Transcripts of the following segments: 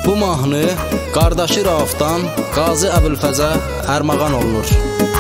Bu mahnı qardaşı Raufdan Qazi Əbülfəzə ərmağan olunur.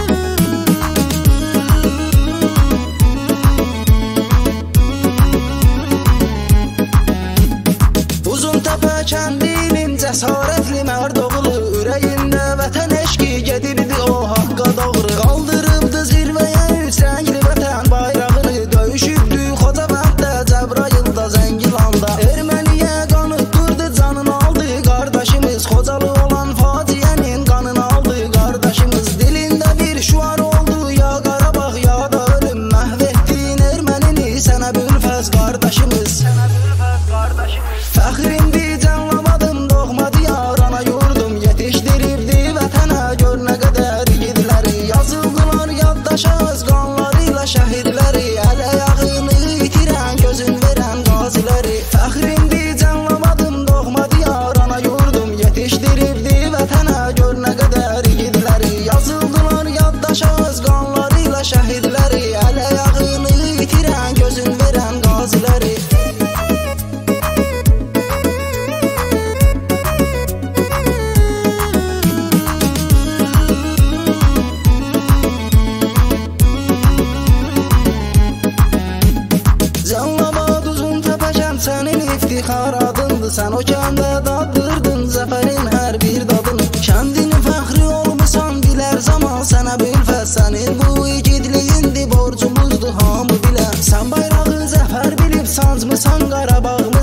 Uzuntepe kəndinin cəsarətli mərd oğlu, ürəyində vətən eşqi gedirdi o haqqa doğru. Qaldırıbdı zirvəyə üç rəngli vətən bayrağını, döyüşübdü Xocavənddə, Cəbrayılda, Zəngilanda. Erməniyə qanıtdırdı, canını aldı qardaşımız, Xocalı olan faciənin qanını aldı qardaşımız. Dilində bir şuar oldu, ya Qarabağ ya da ölüm, məhv etdin ermənini sən Əbülfəz qardaşımız. Fəxrimdir canlamadım doğma diyar ana yurdum, yetişdiribdi vətənə gör nə qədər igidləri. Yazıldılar yaddaşa öz qanlarıyla şəhidləri, əl ayağını itirən gözün verən qaziləri. Fəxrimdir canlamadım doğma diyar ana yurdum, yetişdiribdi vətənə gör nə qədər igidləri. Yazıldılar yaddaşa öz qanlarıyla şəhidləri, əl ayağını itirən gözün verən qaziləri. Sənin iftixar adındır, sən o kəndə daddırdın zəfərin hər bir dadını. Kəndinin fəxri olmusan bilər zaman, sən Əbülfəz, sənin bu igidliyindir, borcumuzdur hamı bilə. Sən bayrağı zəfər bilib sancmısan Qarabağımı.